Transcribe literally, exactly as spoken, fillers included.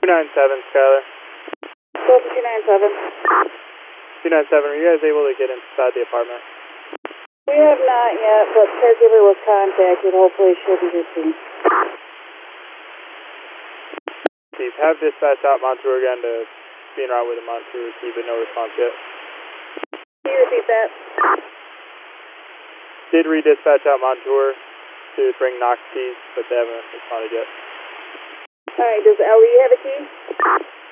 two nine seven, Skylar. Delta two nine seven. two nine seven, are you guys able to get inside the apartment? We have not yet, but caregiver was contacted. Hopefully she'll be here soon. Chief, have dispatch out Montour again to be en route with a Montour, Chief, but no response yet. Can you repeat that? Did redispatch out Montour to bring Knox keys, but they haven't responded yet. Alright, does Ellie have a key?